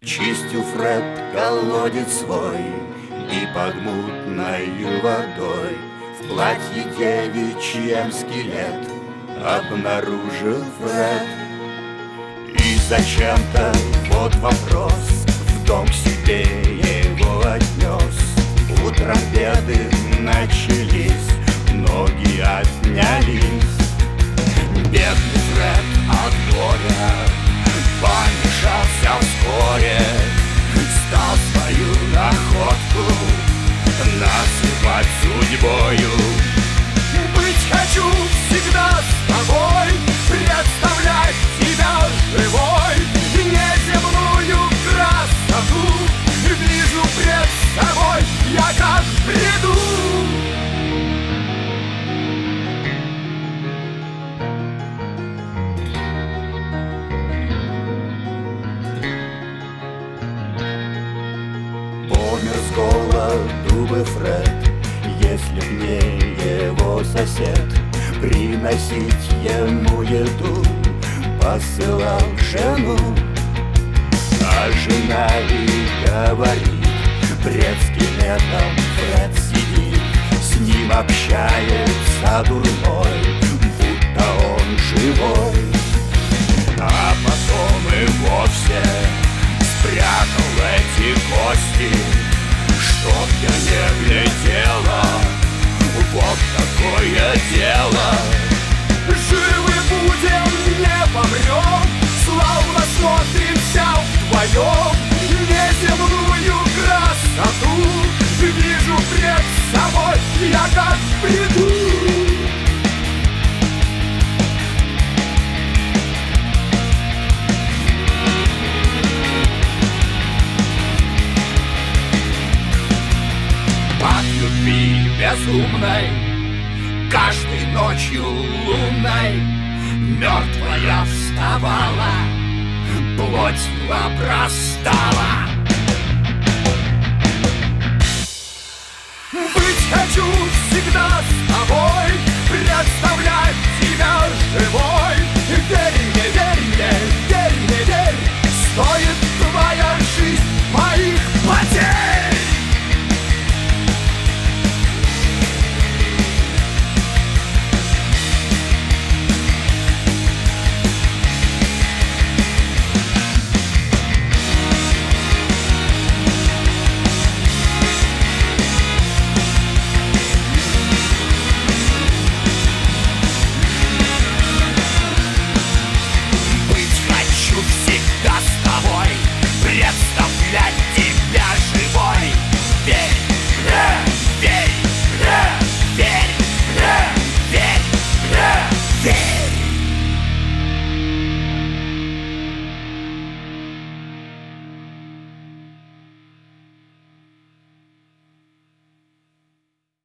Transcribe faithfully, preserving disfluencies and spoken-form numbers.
Чистил Фред колодец свой, и под мутною водой в платье девичьем скелет обнаружил Фред. И зачем-то, вот вопрос, в дом к себе его отнес. Утром беды начались, ноги отнялись. Бедный Фред от горя помешался вскоре, стал свою находку называть судьбою. Быть хочу всегда с тобой, представлять тебя живой, неземную красоту вижу пред собой, я как в бреду. Помер с голоду бы Фред, если б не его сосед приносить ему еду посылал жену. А жена и говорит, пред скелетом Фред сидит, с ним общается дурной, будто он живой. А потом и вовсе спрятал эти кости, чтоб я не глядела, вот такое дело. Живы будем, не помрем, славно смотримся вдвоем, неземную красоту вижу пред собой, я как в бреду. Безумной, каждой ночью лунной мертвая вставала, плотью обрастала. Быть хочу всегда с тобой, представлять тебя живой. Верь мне, верь мне, верь мне, верь, стоит